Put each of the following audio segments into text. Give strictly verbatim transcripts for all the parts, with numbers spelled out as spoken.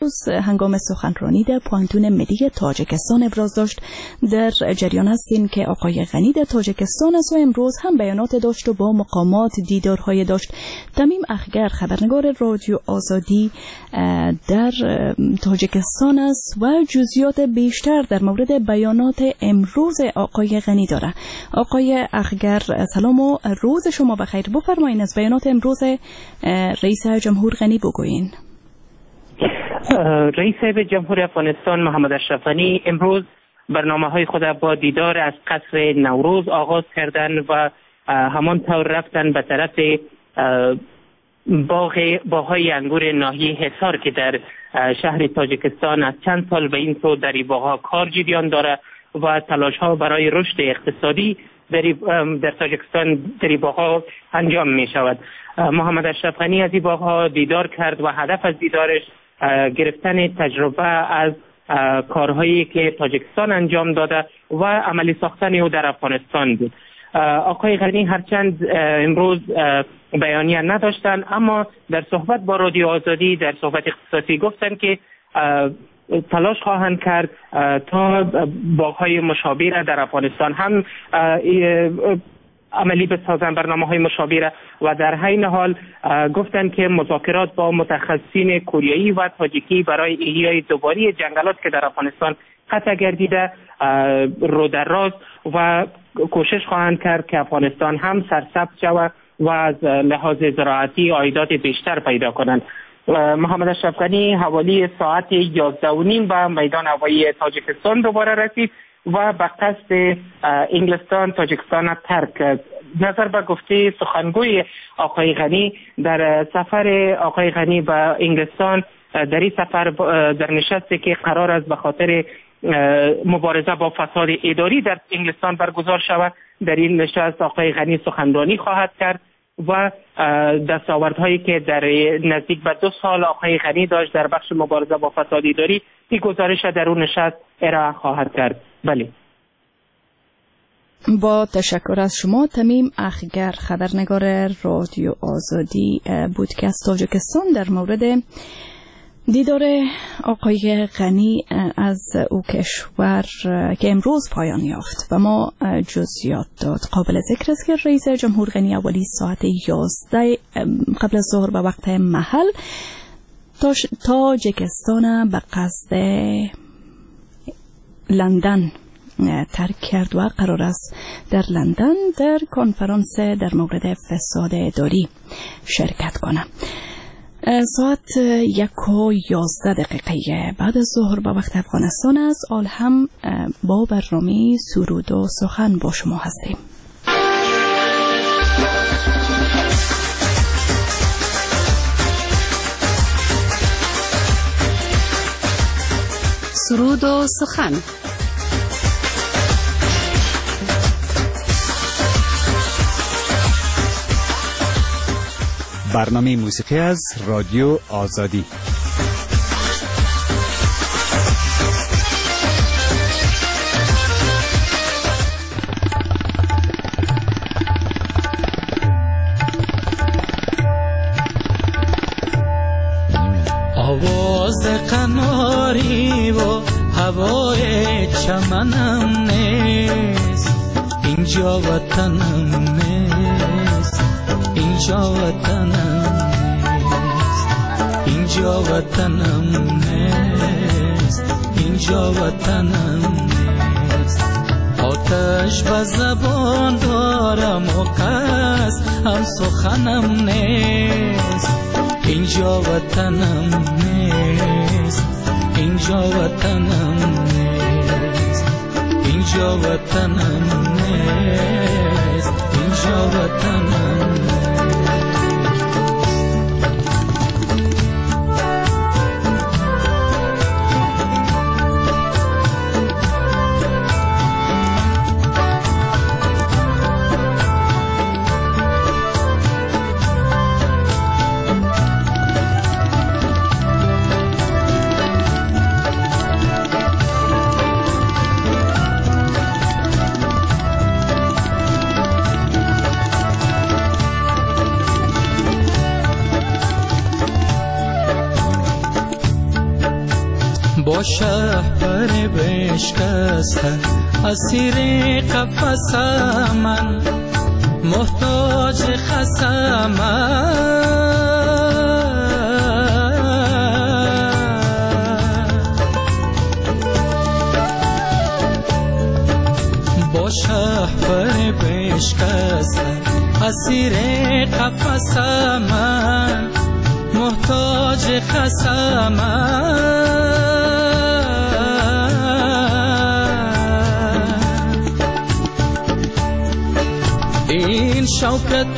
امروز هنگام سخنرانی در پانتون ملی تاجیکستان ابراز داشت. در جریان هستیم که آقای غنی در تاجیکستان است و امروز هم بیانات داشت و با مقامات دیدارهای داشت. تمیم اخگر خبرنگار رادیو آزادی در تاجیکستان است و جزئیات بیشتر در مورد بیانات امروز آقای غنی داره. آقای اخگر سلام و روز شما بخیر. بفرمایید از بیانات امروز رئیس جمهور غنی بگویین. رئیس جمهور افغانستان محمد اشرف غنی امروز برنامه‌های خود با دیدار از قصر نوروز آغاز کردند و همانطور رفتن به طرف باغ باغ‌های انگور ناحیه حصار که در شهر تاجیکستان از چند سال به این سو در این باغ‌ها کار جریان داره و تلاش‌ها برای رشد اقتصادی در در تاجیکستان در این باغ‌ها انجام می شود. محمد اشرف غنی از این باغ‌ها دیدار کرد و هدف از دیدارش گرفتن تجربه از کارهایی که تاجیکستان انجام داده و عملی ساختن او در افغانستان بود. آقای غنی هرچند امروز بیانیه نداشتند، اما در صحبت با رادیو آزادی در صحبت اختصاصی گفتند که تلاش خواهند کرد تا باغ‌های مشابه در افغانستان هم عملی بسازند، برنامه‌های مشابه، و در حین حال گفتند که مذاکرات با متخصصین کوریایی و تاجیکی برای احیای دوباره جنگلات که در افغانستان قطع گردیده رو در راست و کوشش خواهند کرد که افغانستان هم سرسبز شود و از لحاظ زراعتی عایدات بیشتر پیدا کنند. محمد اشرف غنی حوالی ساعت یازده و نیم به میدان هوایی تاجیکستان دوباره رسید و به قصد انگلستان تاجیکستان ترک کرد. نظر به گفته سخنگوی آقای غنی، در سفر آقای غنی به انگلستان در این سفر در نشستی که قرار است به خاطر مبارزه با فساد اداری در انگلستان برگزار شود، در این نشست آقای غنی سخنرانی خواهد کرد و دستاوردهایی که در نزدیک به دو سال آقای غنی داشت در بخش مبارزه با فساد اداری، این گزارش در اون نشست ارائه خواهد کرد. بله، با تشکر از شما. تمیم اخگر خبرنگار رادیو آزادی بود که از تاجیکستان در مورد دیدار آقای غنی از او کشور که امروز پایان یافت و ما جزئیات داد. قابل ذکر است که رئیس جمهور غنی اولی ساعت یازده قبل از ظهر به وقت محل تاجیکستان به قصد لندن ترک کرد و قرار است در لندن در کنفرانس در مورد فساد اداری شرکت کنه. ساعت یک و یازده دقیقه بعد از ظهر به وقت افغانستان است. آل هم با برنامه سرود و سخن با شما هستیم. سرود و سخن. برنامه موسیقی از رادیو آزادی. آواز قناری و هوای چمنم نیست، اینجا وطنم نیست، اینجا وطنم نیست، اینجا وطنم نیست، اینجا وطنم نیست. آتش به زبان دارم و کس هم سخنم نیست، اینجا وطنم نیست، اینجا وطنم نیست، اینجا وطنم نیست، اینجا وطنم نیست. با شهر بشکسته اسیر قفس من محتاج خسم با شهر بشکسته اسیر قفس من محتاج خسم این شوکت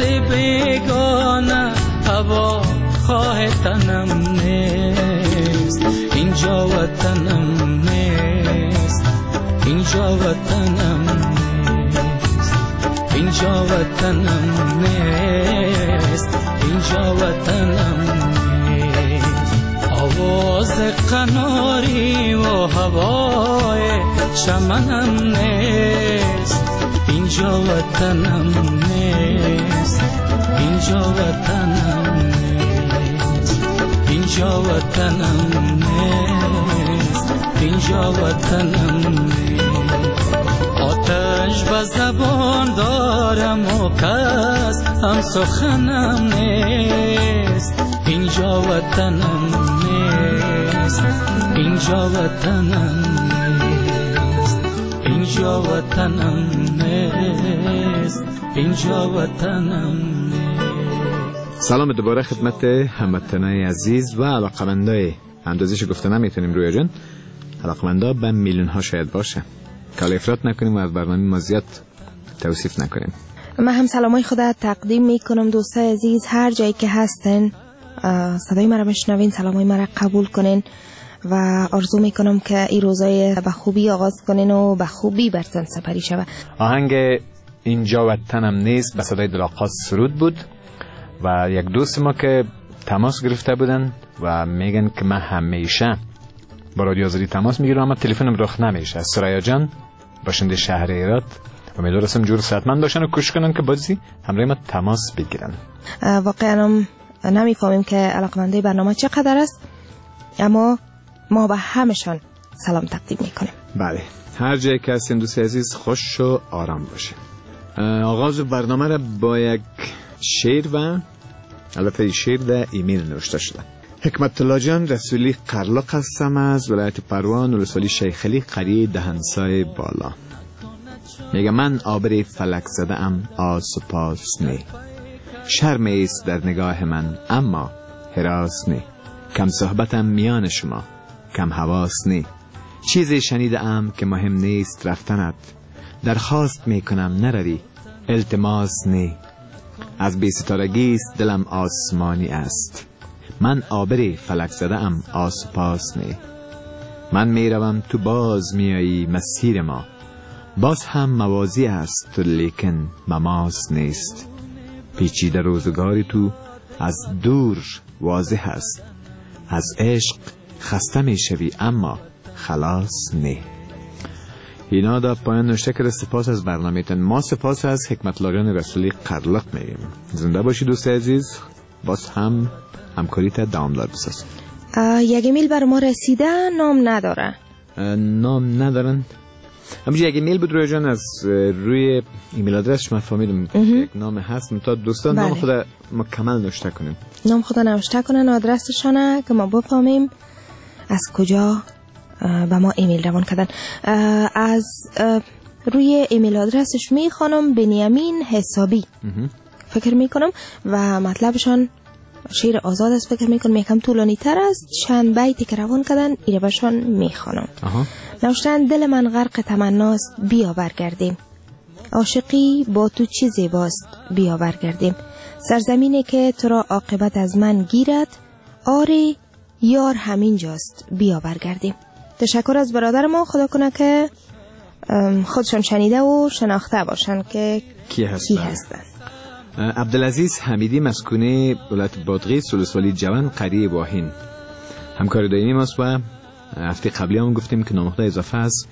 بیگانه هوا خواه تنم نیست اینجا وطنم نیست اینجا وطنم نیست اینجا وطنم نیست اینجا وطنم نیست آواز قناری و هوای چمنم نیست اینجا وطنم نیست اینجا وطنم نیست اینجا وطنم نیست اینجا وطنم نیست آتش به زبان دارم و کس هم سخنم نیست اینجا وطنم نیست اینجا وطنم نیست اینجا وطنم نیست اینجا وطنم نیست. سلام دوباره خدمت هموطنای عزیز و علاقمندای اندازش گفته نمیتونیم رویا جان، علاقمندا به میلیون ها شاید باشه که حالا افراط نکنیم و از برنامه ما زیاد توصیف نکنیم. من هم سلامای خدا تقدیم میکنم دوستای عزیز هر جایی که هستن، صدای مرا بشنوین، سلامای مرا قبول کنین و آرزو میکنم که این روزای به خوبی آغاز کنین و به خوبی برتن سپری شود. آهنگ اینجا وطنم نیست به صدای دلاقاس سرود بود و یک دوست ما که تماس گرفته بودن و میگن که من همیشه با رادیو آزادی تماس میگیرم اما تلفنم رخ نمیشه. سریا جان باشنده شهر ایراد، امیدوارم جور صحتمند باشن و کوشش کنن که بازی همراه ما تماس بگیرن. واقعا هم نمیفهمیم که علاقمنده برنامه چقدر است، اما ما به همشان سلام تقدیم میکنیم. بله، هر جایی که هستین دوست عزیز خوش و آرام باشه. آغاز برنامه را با یک شعر و البته شعر در ایمیل نوشته شده. حکمت الله جان رسولی قرلق هستم از ولایت پروان ولسوالی شیخ علی قریه دهنسای بالا. میگه من آبر فلک زده ام آس و پاس نی، شرم ایست در نگاه من اما هراس نی، کم صحبتم میان شما کم حواس نی، چیزی شنیده ام که مهم نیست رفتنت، درخواست میکنم نروی التماس نی، از بی ستارگی است دلم آسمانی است، من آبری فلک زده ام آس و پاس نی، من میروم تو باز میایی مسیر ما، باز هم موازی است لیکن مماس نیست، پیچیده روزگاری تو از دور واضح است، از عشق خسته میشوی اما خلاص نی. اینا دا پایان نوشته که سپاس از برنامه‌تون. ما سپاس از حکمت الله جان رسولی قرلق میگیم. زنده باشی دوست عزیز، باز هم همکاریت دوامدار بساز. یک ایمیل بر ما رسیده، نام نداره. نام ندارن. همونجا یک ایمیل بود روی جان، از روی ایمیل آدرسش من فهمیدم یک نام هست، متا دوستان بله. نام خدا مکمل نوشته کنن، نام خدا نوشته کنن، آدرسشانه که ما بفهمیم از کجا به ما ایمیل روان کردن. از روی ایمیل آدرسش میخوانم بنیامین حسابی فکر میکنم و مطلبشان شعر آزاد است، فکر میکنم یکم طولانی تر است، چند بیتی که روان کردن ایره بشان میخوانم. نوشتن دل من غرق تمناست بیا برگردیم، عاشقی با تو چی زیباست بیا برگردیم، سرزمینی که تو را عاقبت از من گیرد، آری یار همین جاست بیا برگردیم. تشکر از برادر ما، خدا کنه که خودشان شنیده و شناخته باشن که کی هستن, کی هستن. عبدالعزیز حمیدی مسکونه ولایت بادغیس ولسوالی جوان قریه واهین همکار دائمی ماست و هفته قبلی هم گفتیم که نامخدا اضافه از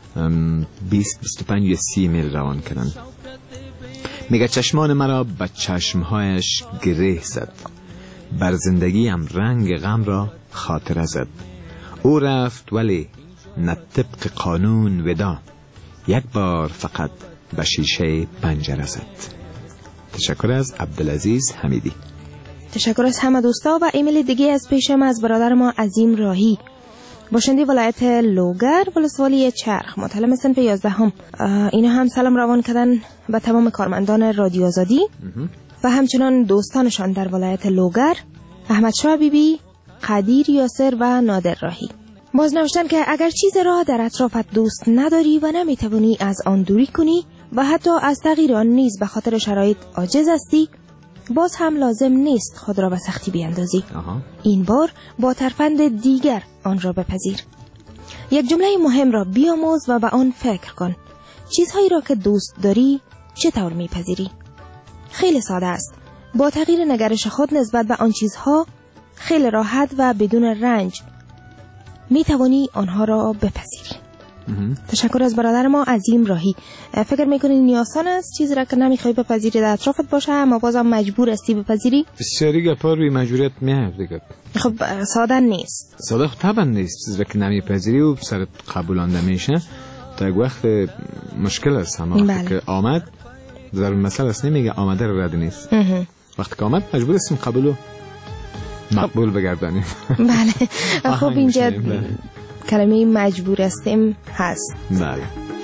بیست بیست و پنج یا سی میل روان کردن. میگه چشمان مرا به چشمهایش گره زد، بر زندگیم رنگ غم را خاطره زد، او رفت ولی نه طبق قانون ودا، یک بار فقط به شیشه پنجره زد. تشکر از عبدالعزیز حمیدی. تشکر از همه دوستا. و ایمیل دیگه از پیشم از برادر ما عظیم راهی، باشنده ولایت لوگر ولسوالی چرخ، مطلع صنف یازده هم. اینا هم سلام روان کردن به تمام کارمندان رادیو آزادی و همچنان دوستانشان در ولایت لوگر، احمد شاه بیبی، قدیر یاسر و نادر راهی. باز نوشتن که اگر چیز را در اطرافت دوست نداری و نمیتوانی از آن دوری کنی و حتی از تغییر آن نیز به خاطر شرایط عاجز هستی، باز هم لازم نیست خود را به سختی بیاندازی. این بار با ترفند دیگر آن را بپذیر. یک جمله مهم را بیاموز و به آن فکر کن. چیزهایی را که دوست داری چطور میپذیری؟ خیلی ساده است. با تغییر نگرش خود نسبت به آن چیزها خیلی راحت و بدون رنج می توانی آنها را بپذیری. تشکر از برادر ما عظیم راهی. فکر میکنی این آسان است چیزی را که نمیخوای بپذیری در اطرافت باشه اما بازم مجبور هستی بپذیری؟ بسیاری گپا روی مجبوریت میاد دیگه. خب ساده نیست. ساده خب طبعا نیست. چیزی را که نمیپذیری و سرت قبولانده میشه تا یک وقت مشکل است. اما وقتی که آمد در مسئله است نمیگه آمده رو رد نیست. وقتی که آمد مجبور هستیم قبولو مقبول بگردانیم. بله. خب اینجا کلمه مجبور هستیم هست. بله.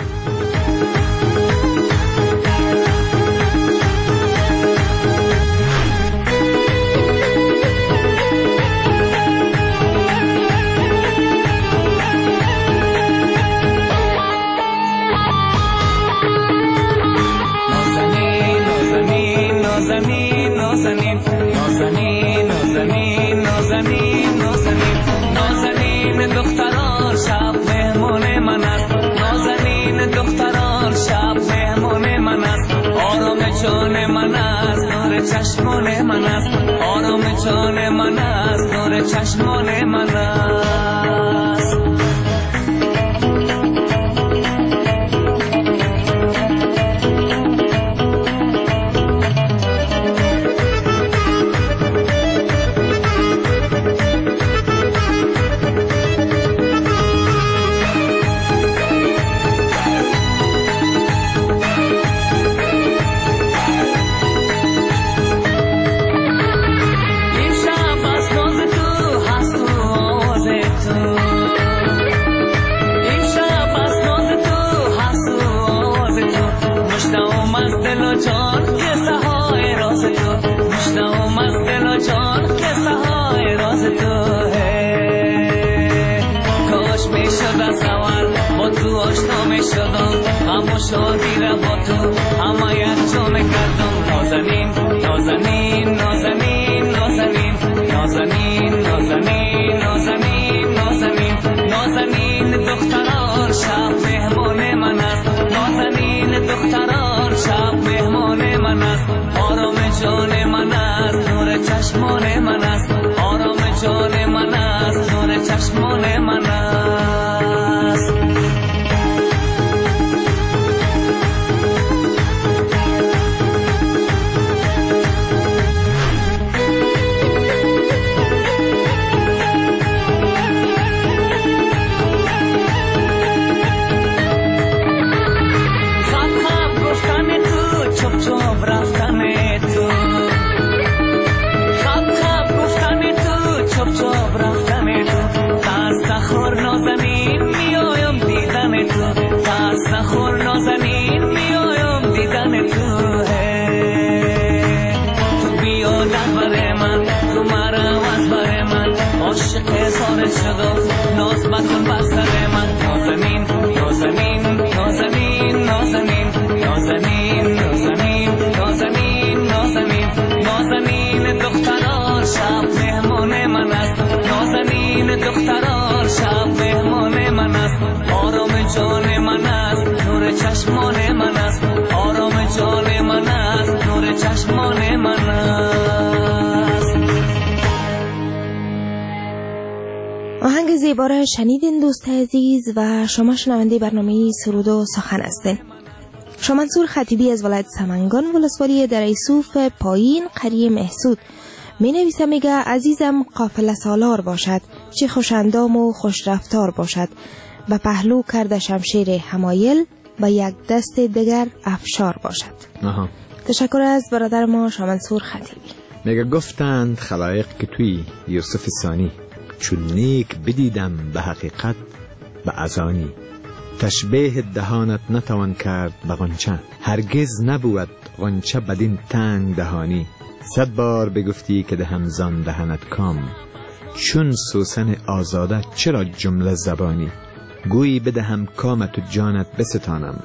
چشمان من است آرام جان من است نور چشمان من است شادی را با تو همه یک جامه کردم نازنین نازنین نازنین نازنین نازنین نازنین نازنین نازنین نازنین دختران شب مهمان من است نازنین دختران شب مهمان من است آرام جان من است نور چشمان من است آرام جان من است نور چشمان من است نخور نازنین میایم دیدن تو تو بیا در بر من تو مرا از بر من عاشق سارت شدم ناز مکن بر سر من نازنین نازنین نازنین نازنین نازنین نازنین نازنین نازنین نازنین دختران شب مهمان من است نازنین دختران شب مهمان من است آرام جان من است نور چشمان من است آرام جان من است نور چشمان من است. آهنگ زیبا را شنیدین دوست عزیز و شما شنونده برنامه سرود و سخن هستین. شمنصور خطیبی از ولایت سمنگان ولسوالی در ایسوف پایین قریه محسود می نویسه، میگه عزیزم قافله سالار باشد، چه خوشندام و خوش رفتار باشد، به پهلو کرده شمشیر حمایل، به یک دست دیگر افشار باشد. آها. تشکر از برادر ما شاه منصور خطیبی. میگه گفتند خلایق که توی یوسف ثانی، چون نیک بدیدم به حقیقت به ازانی، تشبیه دهانت نتوان کرد به غنچه، هرگز نبود غنچه بدین تنگ دهانی، صد بار بگفتی که دهم زان دهنت کام، چون سوسن آزاده چرا جمله زبانی، گویی بدهم کامت و جانت بستانم،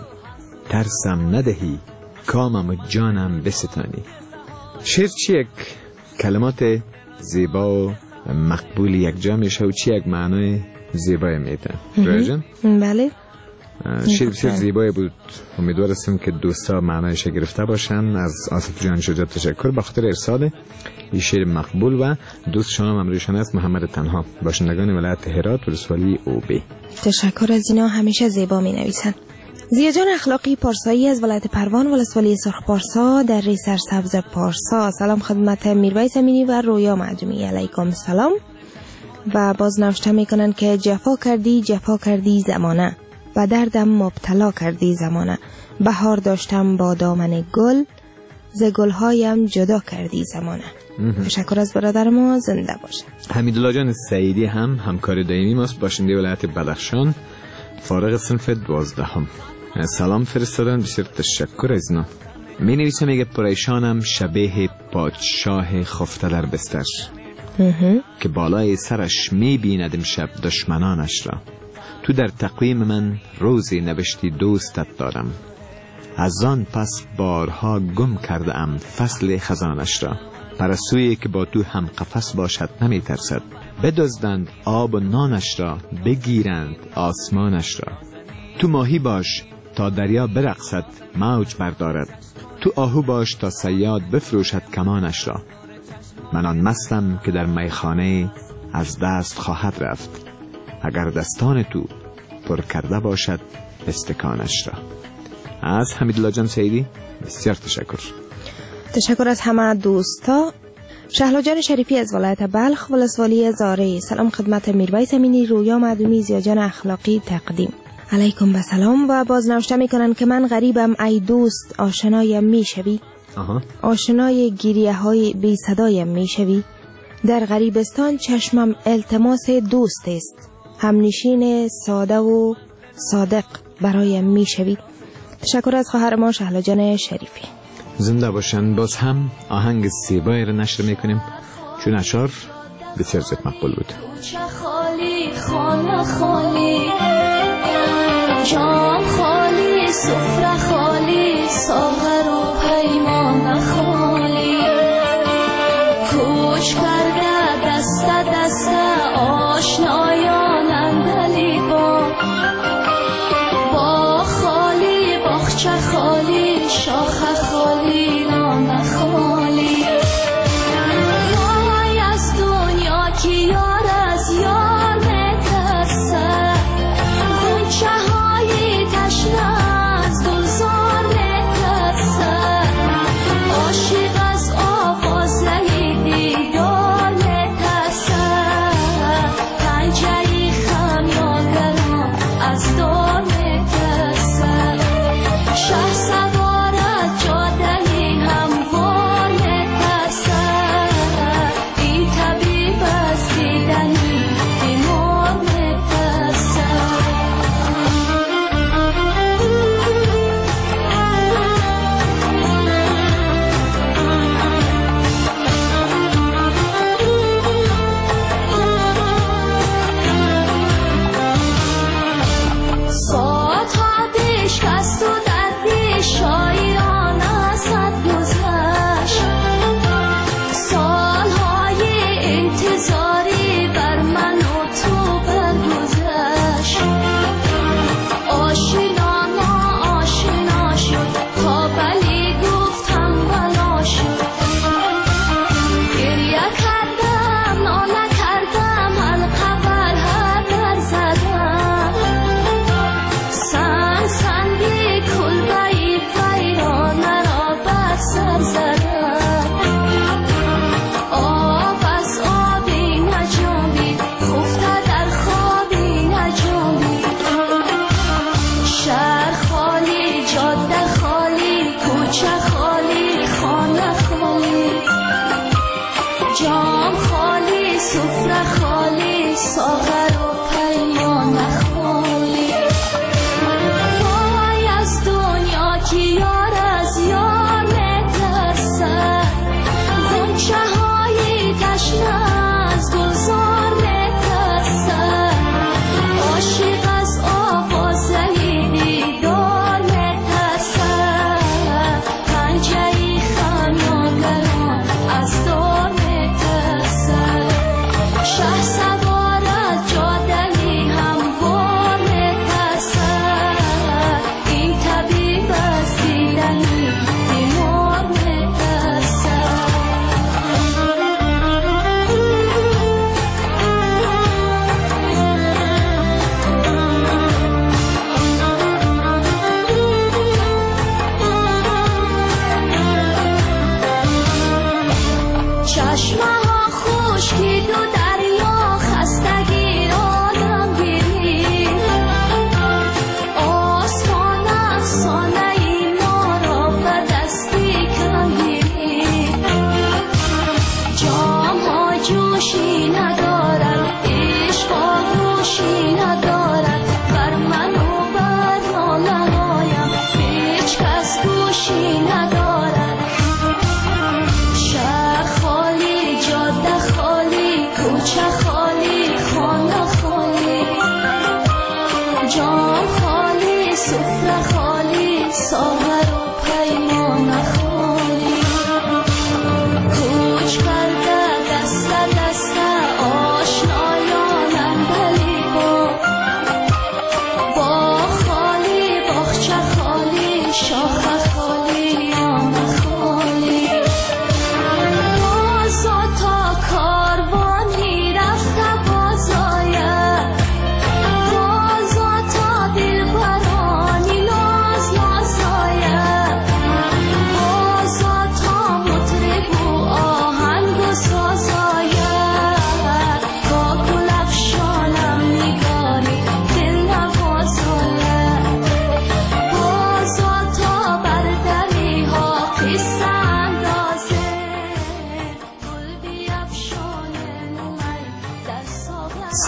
ترسم ندهی کامم و جانم بستانی. شعر چی یک کلمات زیبا و مقبول یک جا میشه و چی یک معنای زیبای میده. راجن؟ بله. شعر بسیار زیبایی بود. امیدوار هستم که دوستا معنایش گرفته باشن. از آصف جان شجاع تشکر به خاطر ارسال این شعر مقبول و دوست شما ممروشان است محمد تنها، باشندگان ولایت هرات ولسوالی اوبی. تشکر از اینا، همیشه زیبا می نویسن. زیاجان اخلاقی پارسایی از ولایت پروان ولسوالی سرخ پارسا در ری سرسبز پارسا. سلام خدمت میرویس امینی و رویا معدومی، علیکم سلام. و باز نوشته میکنن که جفا کردی جفا کردی زمانه، و دردم مبتلا کردی زمانه، بهار داشتم با دامن گل، ز گلهایم جدا کردی زمانه. تشکر از برادر ما، زنده باشه. حمیدالله جان سعیدی هم همکار دائمی ماست، باشنده ولایت بدخشان، فارغ صنف دوازدهم. سلام فرستادن، بسیار تشکر از اینا. می نویسه میگه پریشانم شبیه پادشاه خفته در بستر، که بالای سرش می بیند امشب دشمنانش را، تو در تقویم من روزی نوشتی دوستت دارم، از آن پس بارها گم کرده ام فصل خزانش را، پرستویی که با تو هم قفس باشد نمی ترسد، بدزدند آب و نانش را، بگیرند آسمانش را، تو ماهی باش تا دریا برقصد موج بردارد، تو آهو باش تا صیاد بفروشد کمانش را، من آن مستم که در میخانه از دست خواهد رفت، اگر دستان تو پر کرده باشد استکانش را. از حمیدالله جان سعیدی بسیار تشکر. تشکر از همه دوستا. شهلا جان شریفی از ولایت بلخ ولسوالی زاره. سلام خدمت میرویس امینی، رویا معدومی، زیاجان اخلاقی تقدیم. علیکم و سلام. و باز نوشته میکنن که من غریبم ای دوست، آشنایم میشوی، آشنای گریه های بی صدایم میشوی، در غریبستان چشمم التماس دوست است، همنشین ساده و صادق برایم میشوی. تشکر از خواهر ما شهلا جان شریفی، زنده باشن. باز هم آهنگ زیبایی رو نشر میکنیم چون اشعار بسیار زیاد مقبول بود. خالی خانه خالی، جام خالی، سفره خالی، ساغر و پیمان خالی، کوچ کرده دست دست آشنایان اندلی با، با خالی، باغچه خالی، شاخه خالی، نان خالی، وای از دنیا که یار از یار میترسه، غنچه های تشنه از گلزار میترسه،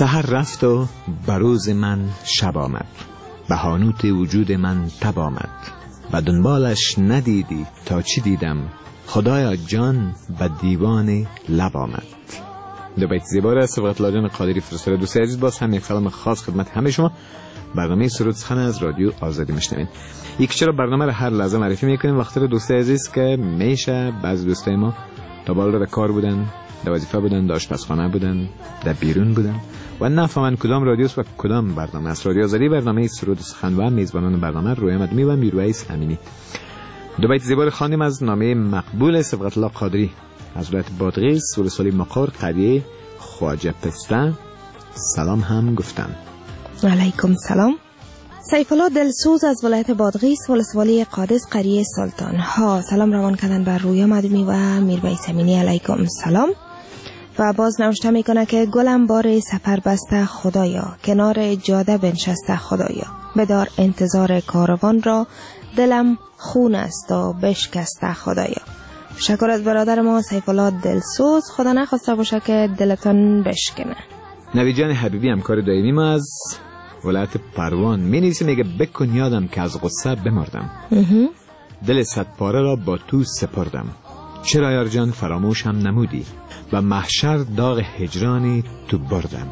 سحر رفت و بروز من شب آمد، به حانوت وجود من تب آمد، و دنبالش ندیدی تا چی دیدم، خدایا جان به دیوان لب آمد. دو بیت زیبا را سبقت الله جان قادری فرستاده. دوستان عزیز، باز هم یک سلام خاص خدمت همه شما. برنامه سرود سخن از رادیو آزادی میشنوید. یک چرا برنامه را هر لحظه معرفی میکنیم. وقتی رو دوستان عزیز که میشه بعضی دوستای ما تا بالا در کار بودن، در وظیفه بودن، در آشپزخانه بودن، در بیرون بودن و نفهمن کدام رادیوست و کدام برنامه است. رادیو آزادی برنامه سرود سخن و میزبانان برنامه روی مدمی و میرویس امینی. دو بیت زیبا خواندیم از نامه مقبول سبقت الله قادری از ولایت بادغیس، ولسوالی مقر، قریه خواجه پسته. سلام هم گفتن. علیکم سلام. سیف الله دلسوز از ولایت بادغیس، ولسوالی قادس، قریه سلطان ها. سلام روان کردن بر رویا مدمی و میرویس امینی. علیکم سلام. و باز نوشته میکنه که گلم بار سفر بسته خدایا، کنار جاده بنشسته خدایا، بدار انتظار کاروان را، دلم خون است و بشکسته خدایا. شکر از برادر ما سیف الله دلسوز. خدا نخواسته باشه که دلتون بشکنه. نوید جان حبیبی همکار دائمی ما از ولایت پروان می نویسه، میگه بکن یادم که از غصه بمردم، دل صد پاره را با تو سپردم، چرا یار جان فراموشم نمودی و محشر داغ هجرانی تو بردم.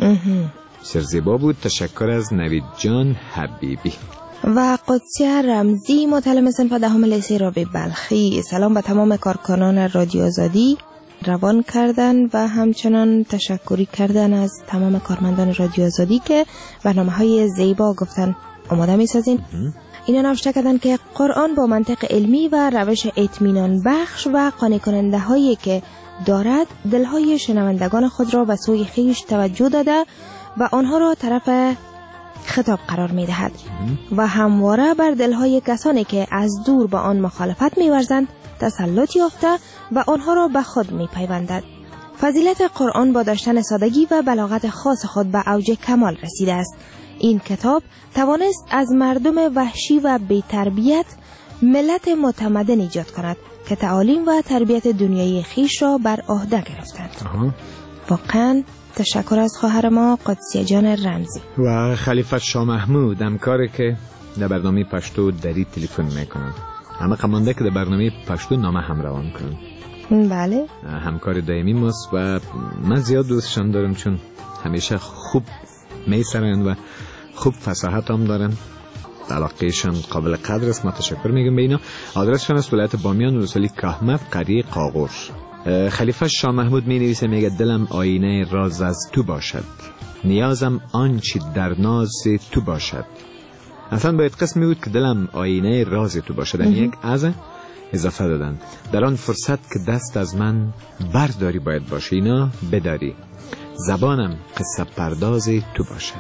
سرزیبا بود. تشکر از نوید جان حبیبی. و قدسیه رمزی متعلم صنف دهم لیسه رابعه بلخی. سلام به تمام کارکنان رادیو آزادی روان کردن و همچنان تشکری کردن از تمام کارمندان رادیو آزادی که برنامه‌های زیبا گفتن آماده می‌سازین. اینا نوشته کردن که قرآن با منطق علمی و روش اطمینان بخش و قانع کننده هایی که دارد دلهای شنوندگان خود را به سوی خویش توجه داده و آنها را طرف خطاب قرار می دهد و همواره بر دلهای کسانی که از دور با آن مخالفت می ورزند تسلط یافته و آنها را به خود می پیوندد. فضیلت قرآن با داشتن سادگی و بلاغت خاص خود به اوج کمال رسیده است. این کتاب توانست از مردم وحشی و بی تربیت ملت متمدن ایجاد کند که تعالیم و تربیت دنیای خیش را بر عهده گرفتند. واقعا تشکر از خواهر ما قدسیه جان رمزی و خلیفه شاه محمود، همکاری که در برنامه پشتو دری تلفن میکنن. همه قمانده که در برنامه پشتو نامه هم روان کنن. بله، همکار دائمی ماست و من زیاد دوستشان دارم چون همیشه خوب میسرن و خوب فصاحت هم دارن. علاقهشان قابل قدر است. ما تشکر میگم به اینا. آدرسشان است ولایت بامیان، ولسوالی کهمر، قریه قاقور. خلیفه شاه محمود می نویسه، میگه دلم آینه راز از تو باشد، نیازم آنچه در ناز تو باشد. اصلا باید قسمی بود که دلم آینه راز تو باشد، یعنی یک از اضافه دادن. در آن فرصت که دست از من برداری باید باشه، اینا بداری، زبانم قصه پرداز تو باشد.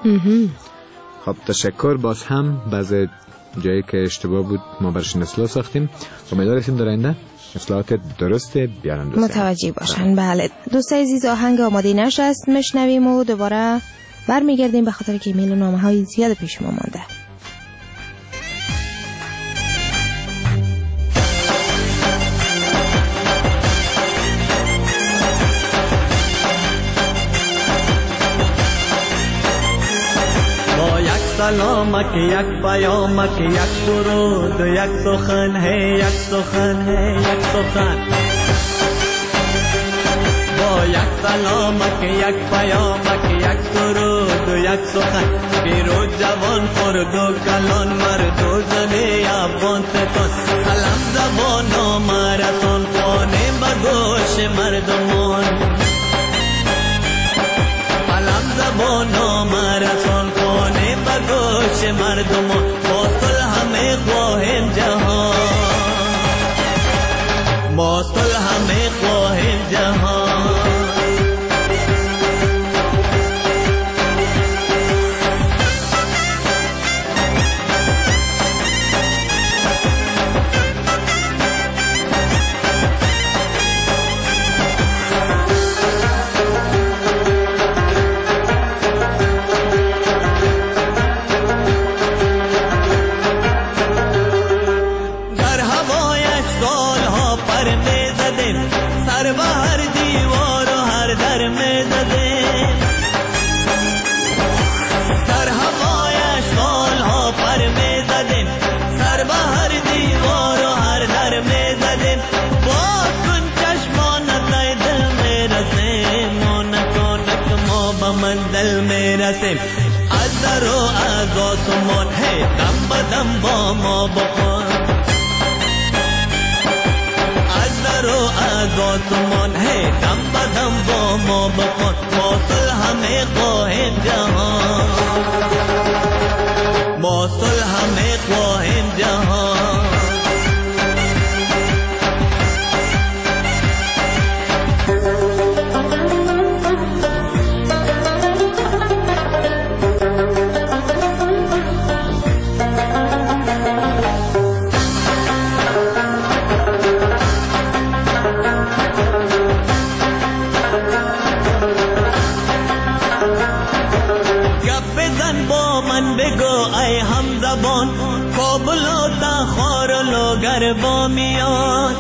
خب تشکر. باز هم بعض جایی که اشتباه بود ما برشون اصلاح ساختیم. امیدواریم در آینده اصلاحات درست بیارن دوستان متوجه باشن. بله دوستای عزیز، آهنگ آماده نشست، میشنویم و دوباره برمیگردیم به خاطر که ایمیل و نامه های زیاد پیش ما مانده. سلامک یک پیامک یک درود یک سخن ہے یک سخن ہے یک سخن با یک سلامک یک پیامک یک درود یک سخن پیرو جوان خرد و کلان مرد و زنی افغان ستان سلام زبان و مرسان خانه بگوش مردمان سلام زبان و مرسان خانه بگوش مردمان با صلح همه خواهیم جهان با صلح همه خواهیم جهان از در و از آسمان هی دم بدم با ما بخوان از در و از آسمان هی دم بدم با ما بخوان ما صلح همه خواهیم جهان ما صلح همه خواهیم جهان کابل و تخار و لوگر با میان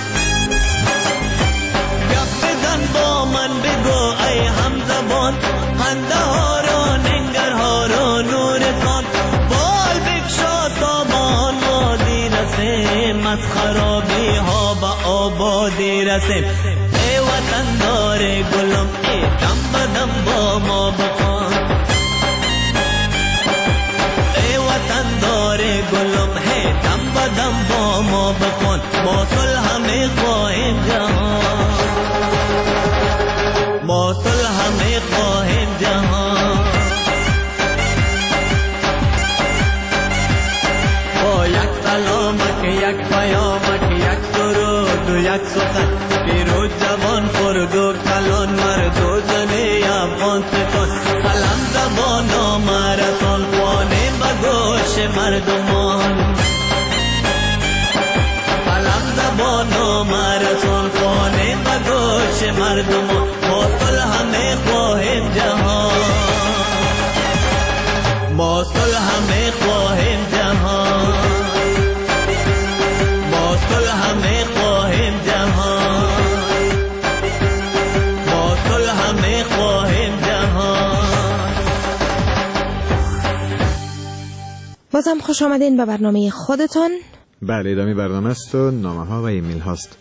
گپ بزن با من بگو ای هم زبان خنده ها رو ننگر ها رو نورستان بال بکشا تابان وادی رسیم از خرابی ها با آبادی رسیم ای وطن دار گلم ای دم بدم با ما بخوان وطن داره گلم ہے دم بدم با ما بخون ما صلح ہمیں خواہیم جہاں ما صلح ہمیں خواہیم جہاں با یک سلامک یک پیامک یک درود و یک سخن پیروز جوان خرد و کلان مرد و زن افغان ستان قلم زبان و مرسان خوانه گوش مردمان قلم زبان و مرسون خانه و گوش مردمان ما صلح همه خواهیم جهان ما صلح همه خواهیم جهان ما صلح همه خواهیم جهان ما صلح همه خواهیم جهان. بازم خوش آمدین به برنامه خودتان. بله ادامه برنامه است و نامه ها و ایمیل هاست.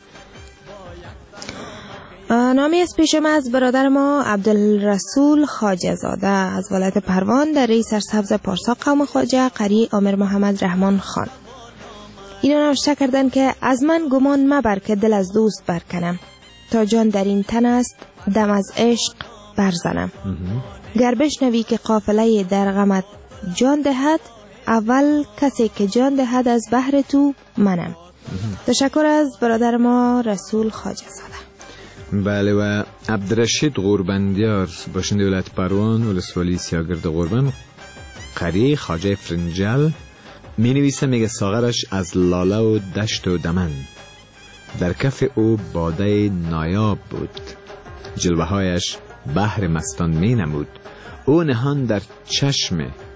نامه از پیشم از برادر ما عبدالرسول خواجه زاده از ولایت پروان در ری سرسبز پارسا قوم خواجه قری امیر محمد رحمان خان. اینا نوشته کردن که از من گمان مبر که دل از دوست برکنم تا جان در این تن است دم از عشق برزنم. گر بشنوی که قافله در غمت جان دهد اول کسی که جان دهد از بحر تو منم. تشکر از برادر ما رسول خواجه زاده. بله و عبدالرشید قوربندیار باشنده ولایت پروان ولسوالی سیاگرد قربان قریه خواجه فرنجل می نویسه میگه ساغرش از لاله و دشت و دمن در کف او باده نایاب بود جلوه هایش بحر مستان می نمود او نهان در چشم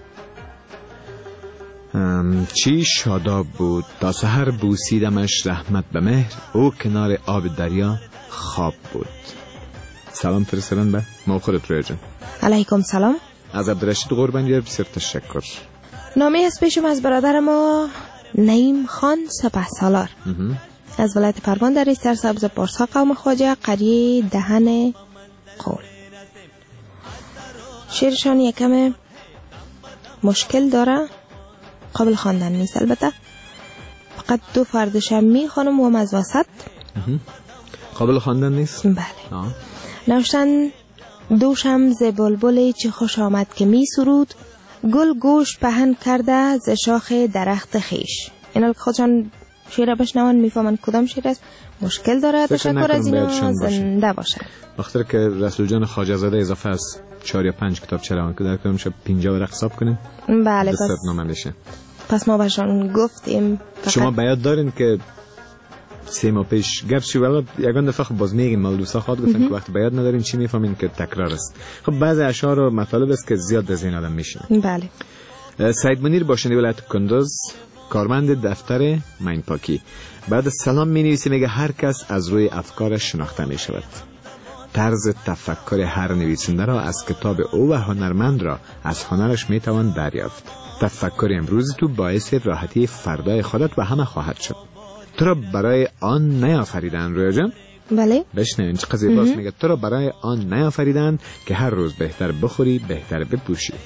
چی شاداب بود تا سحر بوسیدمش رحمت به مهر او کنار آب دریا خواب بود. سلام فرستادن به ما خودت رویا جان. علیکم سلام. از عبدالرشید قربانیار بسیار تشکر. نامه از پیشم از برادر ما نعیم خان سپه سالار از ولایت پروان در ری سبز پارسا قوم خواجه قریه دهن قول. شعرشان یکم مشکل داره قابل خواندن نیست البته فقط دو فردشم می خانم و از وسط قابل خواندن نیست. بله نوشتن دوشم ز بلبل چه خوش آمد که می سرود گل گوش پهن کرده ز شاخ درخت خیش. اینا که خودشان شعر بشنون میفهمن کدام شعر است. مشکل داره. تشکر از اینا زنده باشن. وقتی که رسول جان خواجه زاده اضافه است چهار یا پنج کتاب چرا که در کدام شب پنجاه ورق حساب کنین. بله پس نامه بشه. پس ما بهشون گفتیم شما باید دارین که سه ماه پیش گپشی ولی یگان دفعه خب باز میگیم مال دوستا خود گفتن که وقتی باید ندارین چی میفهمین که تکرار است. خب بعضی اشعار و مطالب است که زیاد از این آدم میشه. بله. سعید منیر باشنده ولایت کندوز کارمند دفتر مین پاکی بعد سلام می نویسه میگه هر کس از روی افکارش شناخته می شود. طرز تفکر هر نویسنده را از کتاب او و هنرمند را از هنرش می توان دریافت. تفکر امروز تو باعث راحتی فردای خودت و همه خواهد شد. تو را برای آن نیافریدن رویا جان؟ بله. بشنوین چه قضیه باز میگه تو را برای آن نیافریدن که هر روز بهتر بخوری بهتر بپوشی.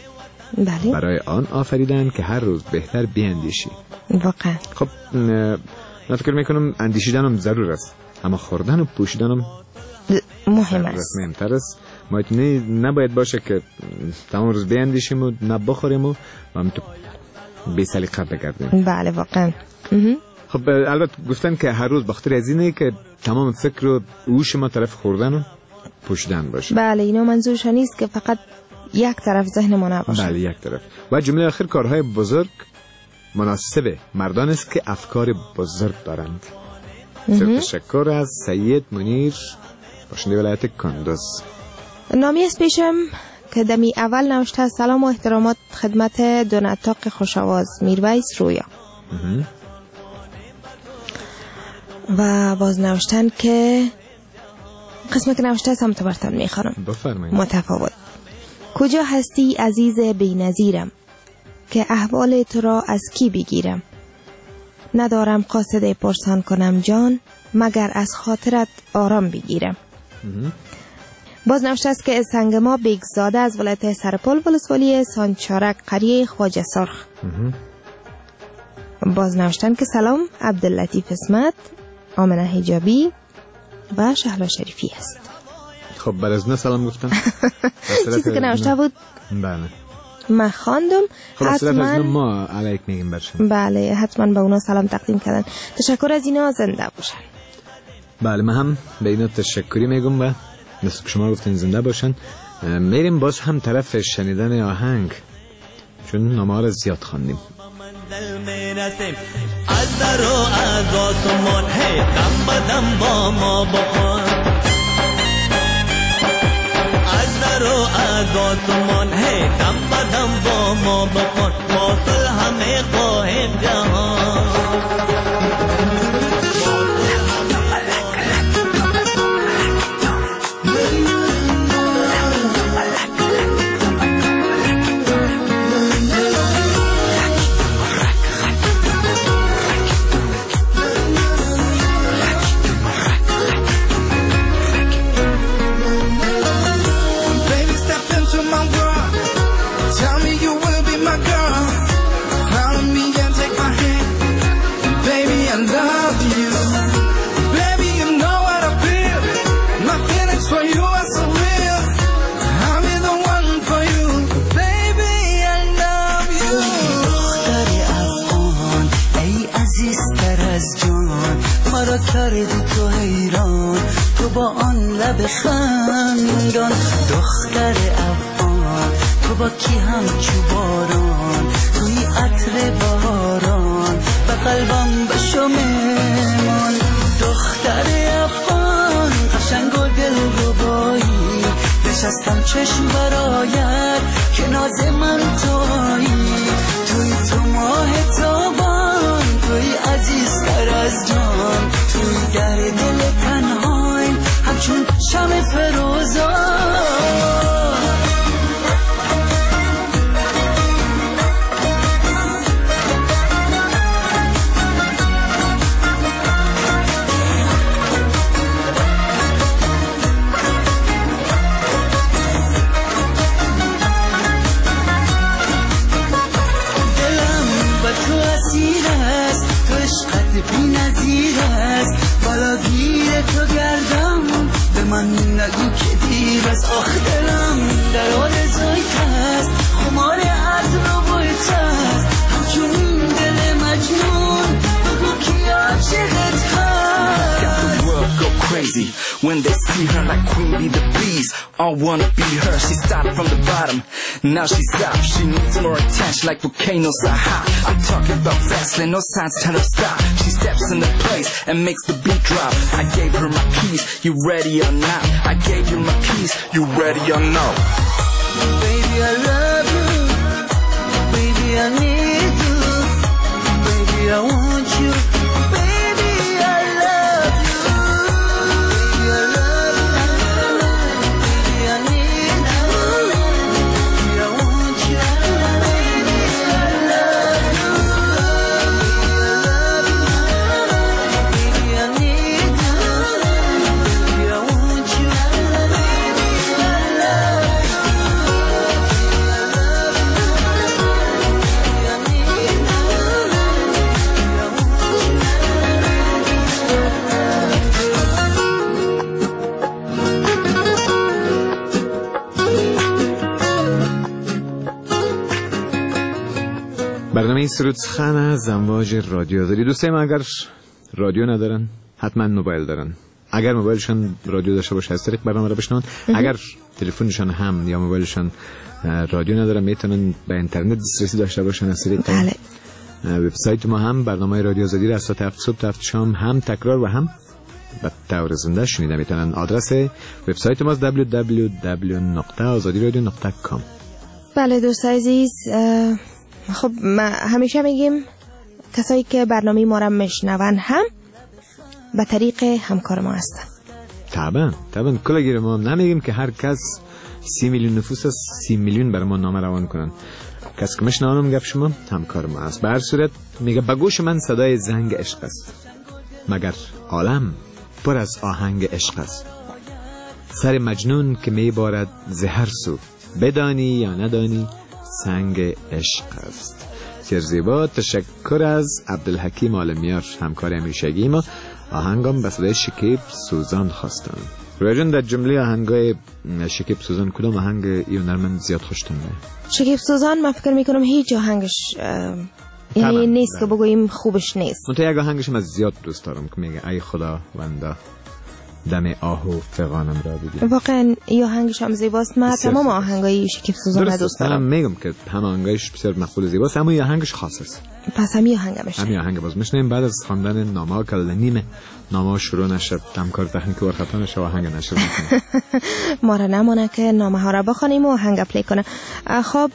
بله. برای آن آفریدن که هر روز بهتر بیاندیشی. واقعا. خب من فکر میکنم اندیشیدنم ضرور است، اما خوردن و پوشیدنم مهم است. مهمتر است. ما نه نباید باشه که تمام روز بیاندیشیم و نه بخوریم و هم تو بی سلیقه بگردیم. بله واقعا. خب البته گفتن که هر روز بخاطر از اینه که تمام فکر و هوش ما طرف خوردن و پوشیدن باشه. بله اینا منظورش نیست که فقط یک طرف ذهن ما نباشه. بله یک طرف. و جمله آخر کارهای بزرگ مناسب مردان است که افکار بزرگ دارند. تشکر از سید منیر باشنده ولایت کندوز. نامی از پیشم که دمی اول نوشته سلام و احترامات خدمت دو نطاق خوشاواز میرویس رویا. و باز نوشتن که قسمت که نوشته سمت برتن میخوانم. بفرمایید. متفاوت. کجا هستی عزیز بی‌نظیرم که احوال تو را از کی بگیرم؟ ندارم قاصد پرسان کنم جان مگر از خاطرت آرام بگیرم. باز نوشته است که سنگما بیگزاده از ولایت سرپل ولسوالی سانچارک قریه خواجه سرخ. باز نوشتن که سلام عبداللطیف اسمت، آمنه حجابی و شهلا شریفی است. خب بر از نه سلام گفتم. چیزی که نوشته بود بله من خواندم. حتما ما علیک میگیم برشن. بله حتما به اونا سلام تقدیم کردن. تشکر از اینا، زنده باشن. بله من هم به اینا تشکری میگم و مثل که شما گفتین زنده باشن. میریم باز هم طرف شنیدن آهنگ چون نامه را زیاد خواندیم. از در و از آسمان هی دم بدم با ما بخوان، از در و از آسمان هی دم بدم با ما بخوان، واصل همه خواهیم جهان. کردی تو حیران، تو با آن لب خندان، دختر افغان تو با کی هم چوباران، توی عطر بهاران به قلبم بشو میمان. دختر افغان قشنگ و دلربایی، نشستم چشم برایت که ناز من تویی، توی تو ماه تابان، توی عزیزتر از جان، توی در دل تنهایم همچون شمع فروزان. بی نظیر است، بالا گیر تو گردم، به من نگو که دیر است. آخ دلم در آرزوی هست، خمار عطر و بویت هست، همچون دل مجنون بگو کی عاشقت هست. Got the world go crazy when they see her like Queen Bee the Bees. All wanna be her, she started from the bottom, now she's up. She needs more attention like volcanoes are hot. I'm talking about wrestling, no signs tell her stop. She steps in the place and makes the beat drop. I gave her my keys, you ready or not? I gave you my keys, you ready or no? Baby I love you, baby I need you, baby I want you, baby I love you, baby I love you, baby I need you, baby I want you, baby I love you, baby I love you, baby I need you, baby I want you, baby I love you. برنامه سرود سخن از امواج رادیو آزادی. دوستای ما اگر رادیو ندارن حتما موبایل دارن. اگر موبایلشان رادیو داشته باشه از طریق برنامه رو بشنون. اگر تلفنشان هم یا موبایلشان رادیو ندارن میتونن به اینترنت دسترسی داشته باشن از طریق بله. وبسایت ما هم برنامه رادیو آزادی را از ساعت هفت صبح تا هفت شام هم تکرار و هم به طور زنده شنیده میتونن. آدرس وبسایت ما دبلیو دبلیو دبلیو دات آزادی رادیو دات کام. بله دوست عزیز، خب ما همیشه میگیم کسایی که برنامه ما را میشنون هم به طریق همکار ما هستن. طبعا طبعا کلاگیر ما هم نمیگیم که هر کس سی میلیون نفوس است سی میلیون برای ما نامه روان کنن. کسی که میشنوم گپ شما همکار ما است. به هر صورت میگه به گوش من صدای زنگ عشق است، مگر عالم پر از آهنگ عشق است. سر مجنون که میبارد زهر سو، بدانی یا ندانی سنگ عشق است. بسیار زیبا. تشکر از عبدالحکیم عالمیار همکار همیشگی ما. آهنگم به صدای شکیب سوزان خواستم. رویجان در جمله آهنگای شکیب سوزان کدام آهنگ یه هنرمند زیاد خوشتون میاد؟ شکیب سوزان من فکر میکنم هیچ آهنگش یعنی نیست که بگوییم خوبش نیست. منطقه یک آهنگش من زیاد دوست دارم که میگه ای خدا وندا دم آهو فغانم را بگیر. واقعا این آهنگش هم زیباست. من تمام آهنگای شکیب سوزان دوست دارم. من میگم که همه آهنگش بسیار مقبول زیباست، اما این آهنگش خاص است. پس همین آهنگ میشه. همین آهنگ باز میشنیم بعد از خواندن نامه که نیمه نامه شروع نشه، همکار تکنیکی ور خطا نشه و آهنگ نشه. ما را نمونه که نامه ها را بخونیم و آهنگ پلی کنه. خب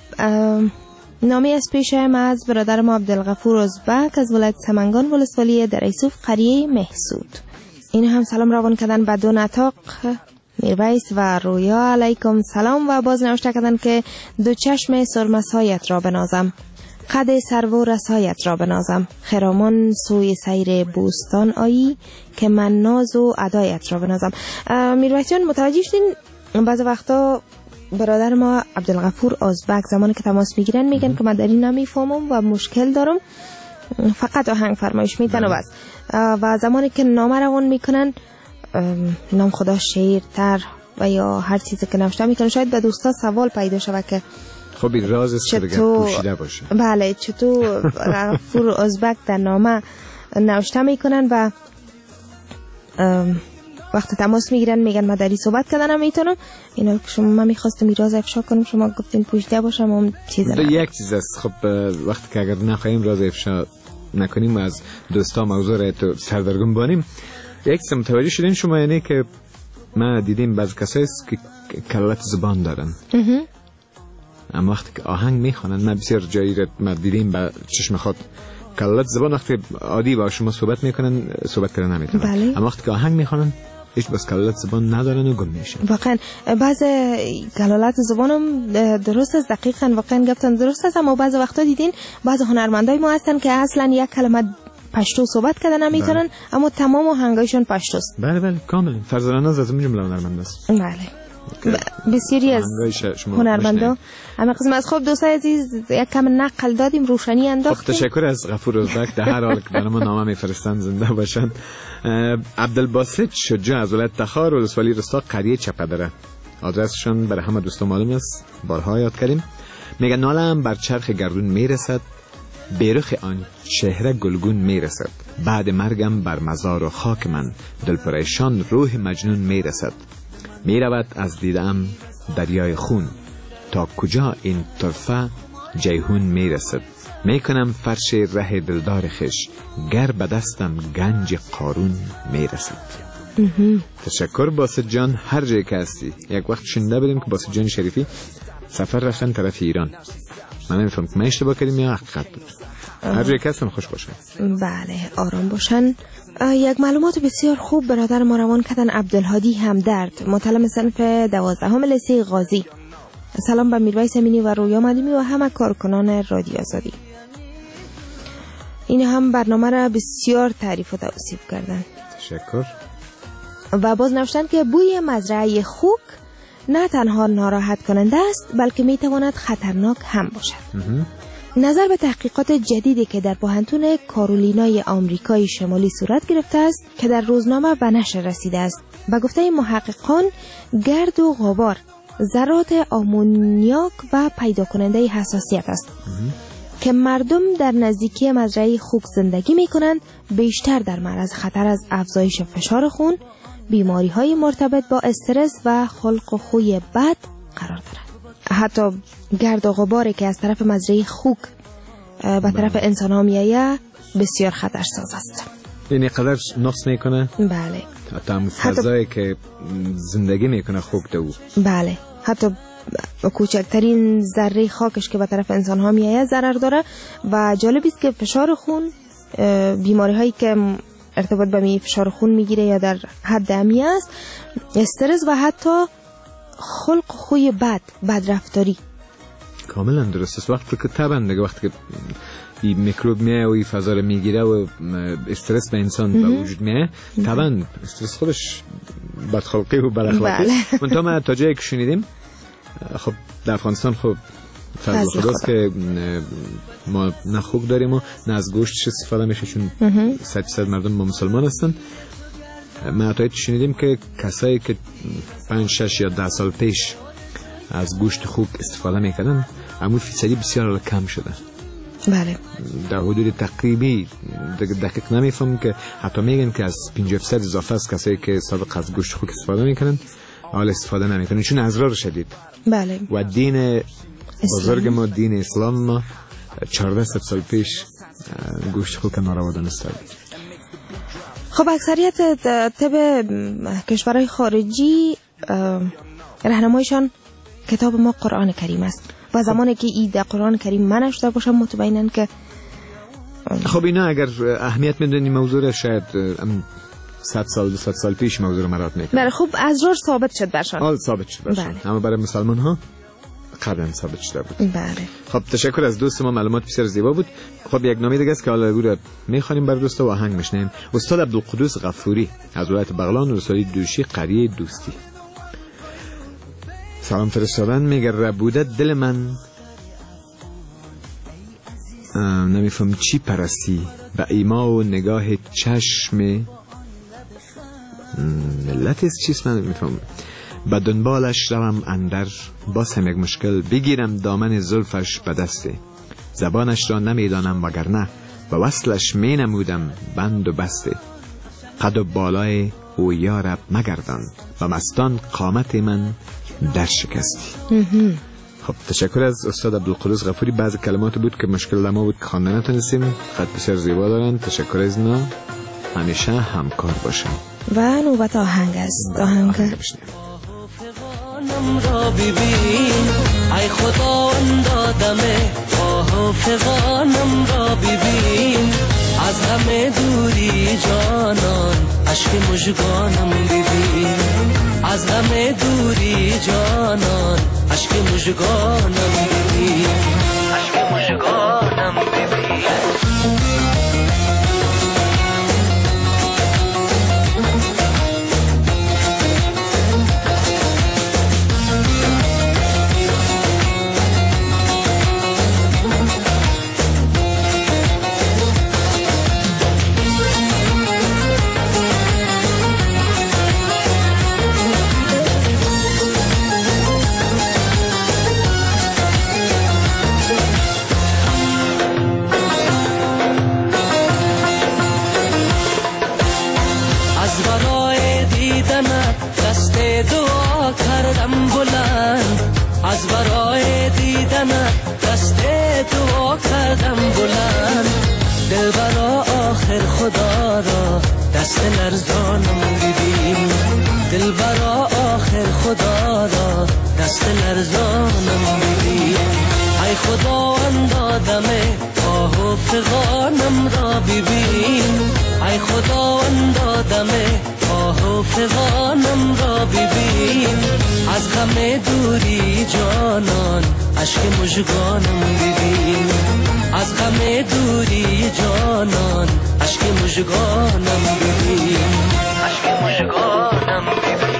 نامه از پیشم از برادر ما عبدالغفور ازبک از ولایت سمنگان ولسوالی در ایسوف قریه محسود. این هم سلام روان کردن به دو نطاق میرویس و رویا علیکم سلام و باز نوشته کردن که دو چشم سرمسایت را بنازم، قد سرو و رسایت را بنازم، خرامان سوی سیر بوستان آیی که من ناز و ادایت را بنازم. میرویس جان متوجه شدین بعض وقتا برادر ما عبدالغفور ازبک زمانی که تماس میگیرن میگن که من در این نمیفهمم و مشکل دارم، فقط آهنگ فرمایش میدن و بس. و زمانی که نامه روان میکنن نام خدا شعر تر و یا هر چیزی که نوشته میکنن شاید به دوستا سوال پیدا شود که خب این راز است که پوشیده باشه. بله چطور غفور ازبک در نامه نوشته میکنن و وقت تماس میگیرن میگن ما داری صحبت کردن میتونم اینا که شما من میخواستم راز افشا کنم شما گفتین پوشیده باشم اون چیز نه. یک چیز است. خب وقتی که اگر نخواهیم راز افشا نکنیم و از دوستا موضوع را تو سردرگم بانیم، یک چیز متوجه شدین شما یعنی که ما دیدیم بعض کسایی است که کلت زبان دارن اما وقتی که آهنگ میخوانن ما بسیار جایی را ما دیدیم با چشم خود کلت زبان وقتی عادی با شما صحبت میکنن صحبت کردن نمیتونن بله. اما وقتی که آهنگ میخوانن هیچ بس کلالت زبان ندارن و گم میشن. واقعا بعض کلالت زبانم درست است، دقیقاً واقعا گفتن درست است، اما بعض وقتا دیدین بعض هنرمندای ما هستن که اصلا یک کلمه پشتو صحبت کردن نمیتونن اما تمام آهنگایشون پشتوست. بله بله کاملا. فرزانه از این جمله هنرمند است. بله بسیاری از هنرمندا اما قسم از خوب دوستای عزیز یک کم نقل دادیم روشنی انداختیم. خب تشکر از غفور ازبک در هر حال که برای ما نامه میفرستن زنده باشن. عبدالباسط شجاع از ولایت تخار ولسوالی رستا قریه چپدره. آدرسشون برای همه دوستان معلوم است، بارها یاد کردیم. میگن نالم بر چرخ گردون میرسد، بیرخ آن چهره گلگون میرسد، بعد مرگم بر مزار و خاک من دل پریشان روح مجنون میرسد، میرود از دیدم دریای خون تا کجا این طرفه جیهون میرسد، میکنم فرش ره دلدار خش گر به دستم گنج قارون میرسد. تشکر باسط جان. هر جای که هستی یک وقت شنیده بدیم که باسط جان شریفی سفر رفتن طرف ایران. من نمیفهم که من اشتباه کردیم یا حقیقت بود. هر جای که هستن خوش باشن. بله آرام باشن. یک معلومات بسیار خوب برادر ما روان کردن عبدالهادی همدرد متعلم صنف دوازدهم لیسه غازی. سلام به میرویس امینی و رویا مدیمی و همه کارکنان رادیو آزادی. این هم برنامه را بسیار تعریف و توصیف کردن. تشکر. و باز نوشتن که بوی مزرعه خوک نه تنها ناراحت کننده است بلکه میتواند خطرناک هم باشد. نظر به تحقیقات جدیدی که در پوهنتون کارولینای آمریکای شمالی صورت گرفته است که در روزنامه به نشر رسیده است، به گفته محققان گرد و غبار ذرات آمونیاک و پیدا کننده حساسیت است که مردم در نزدیکی مزرعه خوک زندگی می کنند بیشتر در معرض خطر از افزایش فشار خون، بیماری های مرتبط با استرس و خلق و خوی بد قرار دارند. حتی گرد و غباری که از طرف مزرعه خوک به طرف انسان ها می آید بسیار خطرساز است. یعنی قدر نقص میکنه؟ بله. حتی هم فضایی که زندگی میکنه خوک دو. بله. حتی کوچکترین ذره خاکش که به طرف انسان ها می آید ضرر داره. و جالب است که فشار خون، بیماری هایی که ارتباط به می فشار خون میگیره یا در حد امی است، استرس و حتی خلق خوی بد، بدرفتاری. کاملا درست است. وقتی که طبعا دیگه وقتی که این میکروب میه و این فضا رو میگیره و استرس به انسان به وجود میه، طبعا استرس خودش بدخلقی و بداخلاقی. منتها ما تا جایی که شنیدیم، خب در افغانستان خب فضل خداست که ما نه خوک داریم و نه از گوشتش استفاده میشه، چون صد درصد مردم ما مسلمان هستن. ما تا شنیدیم که کسایی که پنج شش یا ده سال پیش از گوشت خوک استفاده میکردن، اما فیصدی بسیار کم شده. بله. در حدود تقریبی دقیق نمیفهم که حتی میگن که از پنجاه درصد اضافه است کسایی که سابق از گوشت خوک استفاده میکنن حال استفاده نمیکنن، چون اضرار شدید. بله. و دین بزرگ ما، دین اسلام ما چهارده سال پیش گوشت خوک ناروا دانسته بود. خب اکثریت طب کشورهای خارجی راهنمایشان کتاب ما قرآن کریم است و زمانی که ایده قرآن کریم من اشته باشم مطمئنن که خب اینا اگر اهمیت میدونی موضوع را شاید صد سال دو صد سال پیش موضوع رو مراد میکنن. بله. خب ازرار ثابت شد برشان. حال ثابت شد برشان. بله. اما برای مسلمان ها قبلا ثابت شده بود. بله. خب تشکر از دوست ما، معلومات بسیار زیبا بود. خب یک نامه دیگه است که حالا رو میخوانیم برای دوستا و آهنگ میشنیم. استاد عبدالقدوس غفوری از ولایت بغلان و استاد دوشی قریه دوستی سلام فرستادن. میگه ربوده دل من نمیفهم چی پرستی و ایما و نگاه چشم ملت است چیست من نمیفهم. با دنبالش روم اندر باز هم یک مشکل بگیرم دامن زلفش به دسته، زبانش را نمیدانم وگرنه و وصلش می نمودم بند و بسته. قد و بالای او یارب مگردان و مستان قامت من در شکستی. خب تشکر از استاد عبدالقدوس غفوری. بعض کلمات بود که مشکل لما بود که خواندن نتونستیم. خط بسیار زیبا دارن. تشکر از اینا. همیشه همکار باشن. و نوبت آهنگ است. آهنگ نم را ببین ای خداوند دمه آه فغانم را ببین، از همه دوری جانان اشک مژگانم ببین، از همه دوری جانان اشک مژگانم ببین، اشک مژگانم ببین. از برای دیدنت دست دعا کردم بلند، دل برا آخر خدا را دست لرزانم ببین، دل برا آخر خدا را دست لرزانم ببین. ای خداوند آدم آه و فغانم را ببین، ای خداوند آدم آه و فغانم را ببین، از غم دوری جانان اشک مژگانم ببین، از غم دوری جانان اشک مژگانم ببین، اشک مژگانم ببین.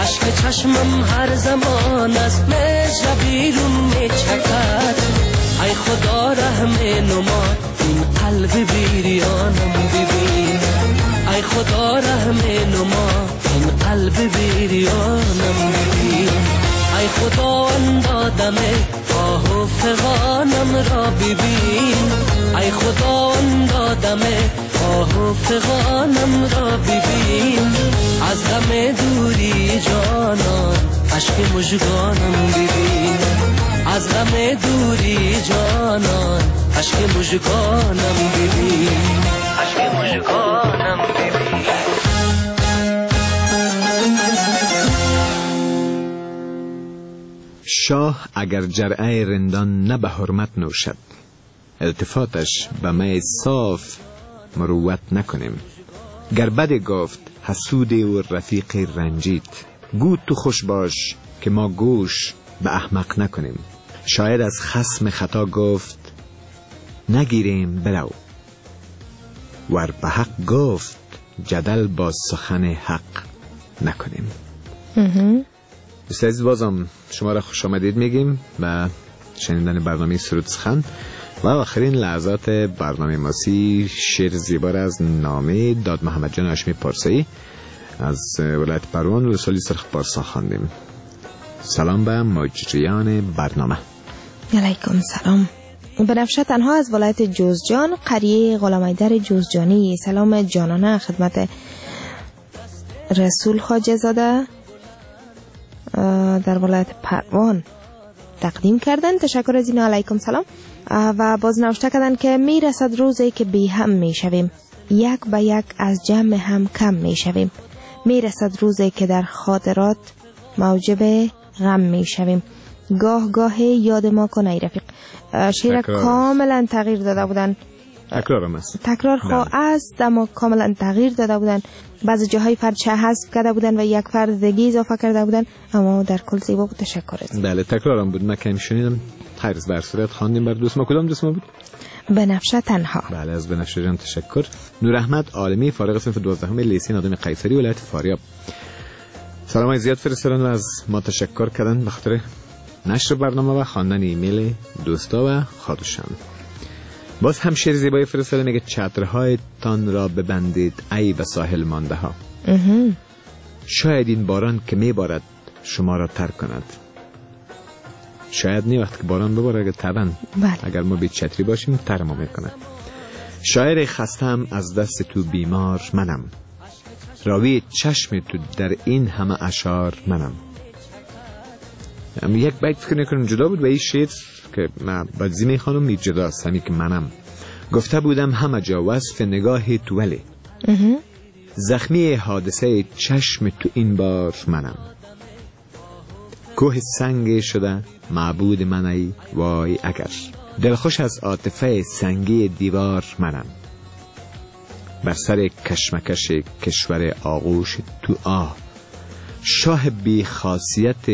اشک چشمم هر زمان از مجرا بیرون میچکد. ای خدا رحم نما این قلب بیریانم ببین. ای خدا رحم نما این قلب بیریانم ببین. ای خدا اندادم آه و فغانم را ببین. ای خدا اندادم آه و فغانم را ببین. از غم دوری جانان عشق مژگانم ببین. از غم دوری جانان عشق مژگانم ببین. عشق مژگانم ببین. شاه اگر جرعه رندان نه به حرمت نوشد، التفاتش به می صاف مروت نکنیم. گر بد گفت حسود و رفیق رنجید، گو تو خوش باش که ما گوش به احمق نکنیم. شاید از خصم خطا گفت نگیریم برو، ور به حق گفت جدل با سخن حق نکنیم. دوست بازم شما را خوش آمدید میگیم و شنیدن برنامه سرود سخن و آخرین لحظات برنامه ماسی شعر زیبا از نامه داد محمد جان هاشمی پارسایی از ولایت پروان و رسولی سرخ پارسا خواندیم. سلام به مجریان برنامه. علیکم سلام. بنفشه تنها از ولایت جوزجان قریه غلامایدر جوزجانی سلام جانانه خدمت رسول خواجه زاده در ولایت پروان تقدیم کردن. تشکر از اینا. علیکم سلام. و باز نوشته کردن که میرسد روزی که بی هم میشویم، یک به یک از جمع هم کم میشویم. میرسد روزی که در خاطرات موجب غم میشویم. گاه گاه یاد ما کن ای رفیق. شعر کاملا تغییر داده بودن. تکرار هم است. تکرار خواه است اما کاملا تغییر داده بودن. بعضی جاهای فرد چه حذف کرده بودن و یک فرد دیگه اضافه کرده بودن، اما در کل زیبا بود. تشکر از. بله تکرار هم بود. من کمی شنیدم. خیر بر صورت خواندیم بر دوست ما. کدام دوست ما بود؟ بنفشه تنها. بله از بنفشه جان تشکر. نور احمد عالمی فارغ صنف دوازدهم لیسه نادم قیصری ولایت فاریاب. سلام زیاد فرستادن و از ما تشکر کردن به خاطر نشر برنامه و خواندن ایمیل دوستا و خودشان. باز هم شعر زیبای فرستاده میگه چترهای تان را ببندید ای به ساحل مانده ها. شاید این باران که میبارد شما را ترک کند. شاید نی وقت که باران بباره اگر طبعا اگر ما بی چتری باشیم تر ما میکنه. شاعر خستم از دست تو بیمار منم، راوی چشم تو در این همه اشعار منم. یک بیت فکر نکنم جدا بود و این شعر که من بعضی میخوانم می جدا است. همی که منم گفته بودم همه جا وصف نگاه تو ولی زخمی حادثه چشم تو این بار منم. کوه سنگ شده معبود من ای وای اگر، دلخوش از عاطفه سنگی دیوار منم. بر سر کشمکش کشور آغوش تو آه، شاه بی خاصیت